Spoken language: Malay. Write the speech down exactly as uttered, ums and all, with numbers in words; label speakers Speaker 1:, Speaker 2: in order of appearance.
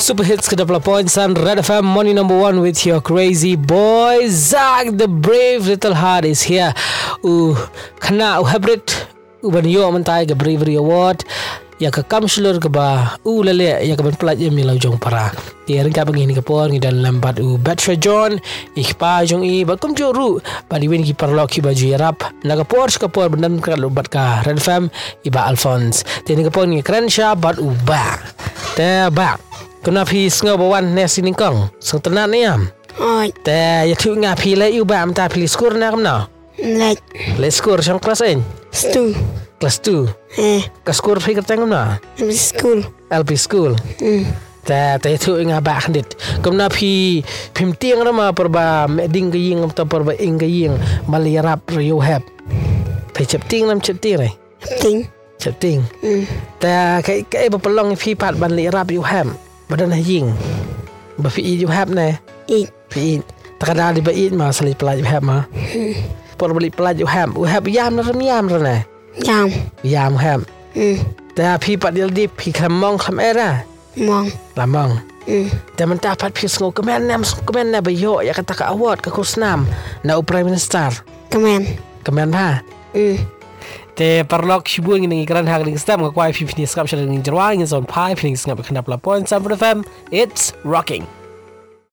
Speaker 1: Super Hits ke dua puluh point Sun Red F M Morning number one with your crazy boy Zach. The brave little heart is here. Uh, Kena uh, hybrid Uban yo mentai ke bravery award. Ya ke kamslur ke ba u lele ya ke ban pelat ya milau jong para. Dia rengka bagi ni ke por ni dalam lambat u Batra John ikhpa jong i bakum joru badi wen ki parlok ki baju yarap naga por ke por bendam ke lubat ka Red F M iba Alphonse. Dia ni ke por ni krensha bat u ba. Te ba. Kena pi sngo bawan ne siningkong. Song tenan ni am.
Speaker 2: Oi.
Speaker 1: Te ya tu nga pi le u ba am ta pi skur na kam na.
Speaker 2: Let.
Speaker 1: Le skur sang kelas en.
Speaker 2: Stu.
Speaker 1: Kelas tu.
Speaker 2: Eh.
Speaker 1: Ka skur pi kertang kam na.
Speaker 2: School.
Speaker 1: L P school.
Speaker 2: Hmm.
Speaker 1: Ta ta tu nga ba khandit. Kam na pi phim tiang rama perba meding ke ying ta perba ing ke ying mali rap you have. Pai chep ting nam chep ting re.
Speaker 2: Ting.
Speaker 1: Chep ting.
Speaker 2: Hmm.
Speaker 1: Ta kai kai ba pelong pi pat ban li rap you have. Badan ying. Ba fi you have ne.
Speaker 2: Eat.
Speaker 1: Fi ta kada di ba eat ma sali pelaj you have ma. Por beli pelaj you have. You have yam na ram yam ra ne.
Speaker 2: Yam.
Speaker 1: Yam have.
Speaker 2: Hmm.
Speaker 1: Ta pi pat dil di pi khamong kham era.
Speaker 2: Mong.
Speaker 1: Lamong.
Speaker 2: Hmm.
Speaker 1: Dan mendapat pi sngo kemen nam kemen na bayo ya kata ka award ka kusnam na u prime minister.
Speaker 2: Kemen.
Speaker 1: Kemen ha.
Speaker 2: Hmm.
Speaker 1: Te parlok shibuang ni ikran hak ning stam ka kwai fi fini skap shal ning jarwang in zone five fini skap ka na pla point sam F M. It's rocking.